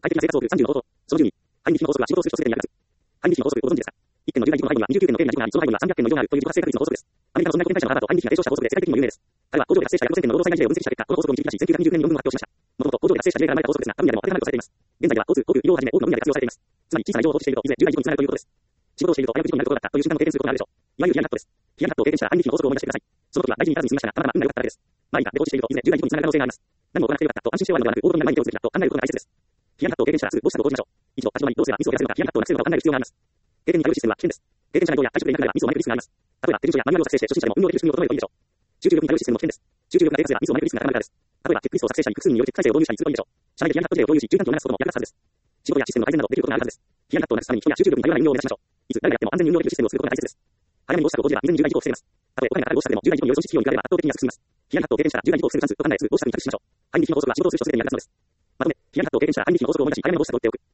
快適な生活を送る30の方法。その10に、反日の法則は仕事をする人すべてに役立つ。反日の法則をご存知ですか？1点の10が1個の背後には29点の定理が10個があり、その背後には300点の異常があるという自発性確率の法則です。アメリカのそんな国連会社のアパート、反日が提唱した法則で世界的にも有名です。彼は工場で発生した約5000点の労働災害事例を分析した結果、この法則を導き出し、1920年に論文を発表しました。もともと工場で発生した事例から生まれた法則ですが、他分野でも当てはまるとされています。現在では交通、航空、医療をはじめ多くの分野で活用されています。つまり小さな異常を放置していると、いずれ重大事故につながるということです。仕事をしていると危うく事故になることがあったという瞬間を経験することがあるでしょう。いわゆるヒヤンカットです。ヒヤンカットを経験したら反日の法則を思い出してください。その時は大事に至らずに済みましたが、たまたま運が良かっただけです。周りが出落ちしていると、いずれ重大事故につながる可能性があります。何も行わなくてよかったと安心して終わるのではなく、大事な前に手をつけたと考えることが大切です。ヒヤンカットを経験したらすぐどうしたと応じましょう。以上、立場にどうすればミスを減らせるのか、ヒヤンカットをなくせるのかを考える必要があります。経験に頼るシステムは危険です。経験者が移動や退職でいなければミスを招くリスクがあります。例えば、手順書やマニュアルを作成して初心者でも運用できる仕組みを整えるといいでしょう。集中力に頼るシステムも危険です。集中力が低下すればミスを招くリスクが高まるからです。例えば、チェックリストを作成したり、複数人によるチェック体制を導入したりするといいでしょう。社内でヒヤンカット事例を共有し、注意喚起を促すことも役立つはずです。仕事やシステムの改善などできることがあるはずです。ヒヤンカットをなくすために人や集中力に頼らない運用を目指しましょう。いつ誰がやっても安全に運用できるシステムを作ることが大切です。早めに防止策を講じれば未然に重大事故を防げます。たとえお金がかかる防止策でも重大事故による損失費用に比べれば圧倒的に安く済みます。ヒヤンカットを経験したら重大事故を防ぐチャンスと考え、すぐ防止策に着手しましょう。反日の法則は仕事をする人すべてに役立つのです。まとめ、ヒヤンカットを経験したら反日の法則を思い出し、早めの防止策を打っておく。